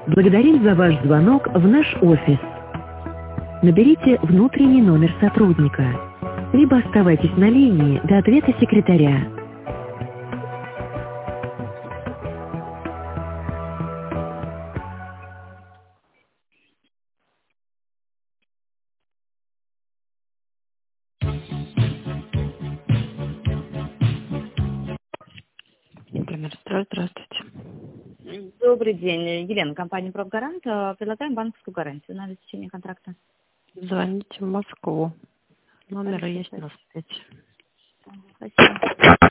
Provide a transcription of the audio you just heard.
Благодарим за ваш звонок в наш офис. Наберите внутренний номер сотрудника, либо оставайтесь на линии до ответа секретаря. Здравствуйте. Добрый день, Елена, компания «Профгарант». Предлагаем банковскую гарантию на обеспечение контракта. Звоните в Москву. Номер Хорошо, есть спасибо. на сайте. Спасибо.